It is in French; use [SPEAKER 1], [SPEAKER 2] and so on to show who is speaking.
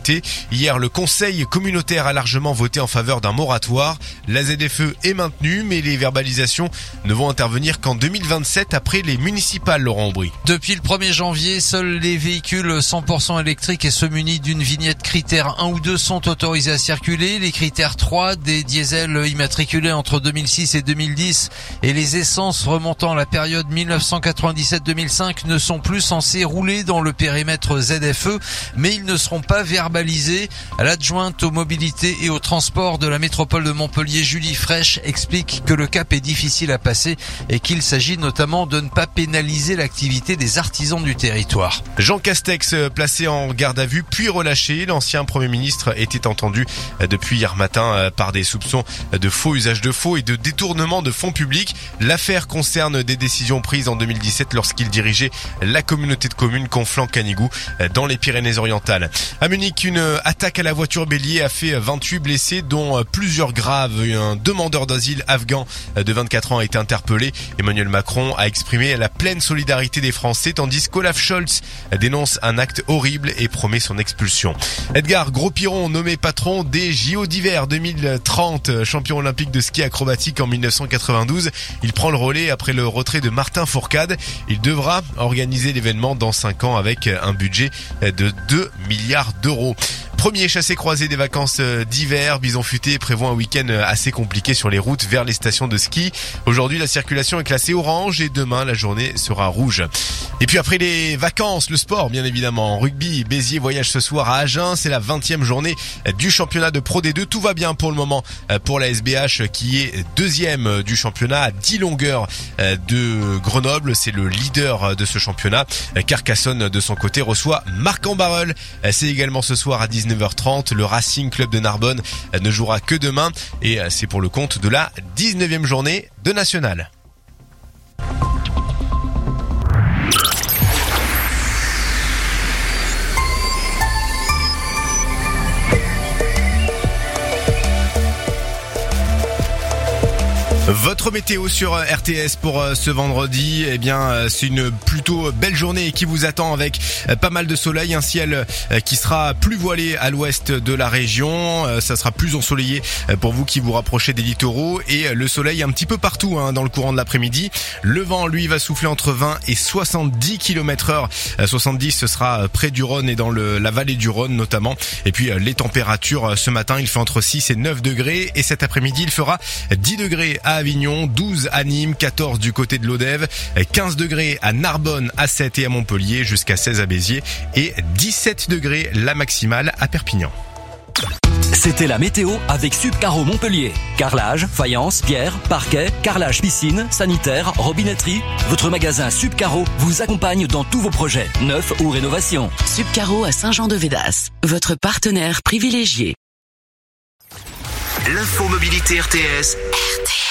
[SPEAKER 1] discuter. Hier, le conseil communautaire a largement voté en faveur d'un moratoire. La ZFE est maintenue, mais les verbalisations ne vont intervenir qu'en 2027 après les municipales, Laurent Aubry.
[SPEAKER 2] Depuis le 1er janvier, seuls les véhicules 100% électriques et ceux munis d'une vignette critère 1 ou 2 sont autorisés à circuler. Les critères 3, des diesels immatriculés entre 2006 et 2010 et les essences remontant à la période 1997-2005 ne sont plus censés rouler dans le périmètre ZFE, mais ils ne seront pas verbalisés. L'adjointe aux mobilités et au transport de la métropole de Montpellier, Julie Fraîche, explique que le cap est difficile à passer et qu'il s'agit notamment de ne pas pénaliser l'activité des artisans du territoire.
[SPEAKER 1] Jean Castex, placé en garde à vue puis relâché. L'ancien Premier ministre était entendu depuis hier matin par des soupçons de faux usage de faux et de détournement de fonds publics. L'affaire concerne des décisions prises en 2017 lorsqu'il dirigeait la communauté de communes Conflans-Canigou dans les Pyrénées-Orientales. À Munich, une attaque à la voiture bélier a fait 28 blessés, dont plusieurs graves. Un demandeur d'asile afghan de 24 ans a été interpellé. Emmanuel Macron a exprimé la pleine solidarité des Français, tandis qu'Olaf Scholz dénonce un acte horrible et promet son expulsion. Edgar Gros-Piron, nommé patron des JO d'hiver 2030, champion olympique de ski acrobatique en 1992. Il prend le relais après le retrait de Martin Fourcade. Il devra organiser l'événement dans 5 ans avec un budget de 2 milliards d'euros. Premier chassé-croisé des vacances d'hiver, Bison Futé prévoit un week-end assez compliqué sur les routes vers les stations de ski. Aujourd'hui, la circulation est classée orange et demain, la journée sera rouge. Et puis après les vacances, le sport, bien évidemment. En rugby, Béziers voyage ce soir à Agen. C'est la 20e journée du championnat de Pro D2. Tout va bien pour le moment pour la SBH qui est deuxième du championnat à 10 longueurs de Grenoble. C'est le leader de ce championnat. Carcassonne, de son côté, reçoit Marc-en-Barœul. C'est également ce soir à 19h30. Le Racing Club de Narbonne ne jouera que demain et c'est pour le compte de la 19e journée de National. Votre météo sur RTS pour ce vendredi, eh bien c'est une plutôt belle journée qui vous attend avec pas mal de soleil, un ciel qui sera plus voilé à l'ouest de la région, ça sera plus ensoleillé pour vous qui vous rapprochez des littoraux et le soleil un petit peu partout dans le courant de l'après-midi. Le vent lui va souffler entre 20 et 70 km/h, 70 ce sera près du Rhône et dans la vallée du Rhône notamment. Et puis les températures ce matin il fait entre 6 et 9 degrés et cet après-midi il fera 10 degrés à Avignon, 12 à Nîmes, 14 du côté de l'Odève, 15 degrés à Narbonne, à 7 et à Montpellier, jusqu'à 16 à Béziers et 17 degrés la maximale à Perpignan.
[SPEAKER 3] C'était la météo avec Subcaro Montpellier. Carrelage, faïence, pierre, parquet, carrelage piscine, sanitaire, robinetterie. Votre magasin Subcaro vous accompagne dans tous vos projets, neufs ou rénovations.
[SPEAKER 4] Subcaro à Saint-Jean-de-Védas, votre partenaire privilégié.
[SPEAKER 5] L'infomobilité RTS.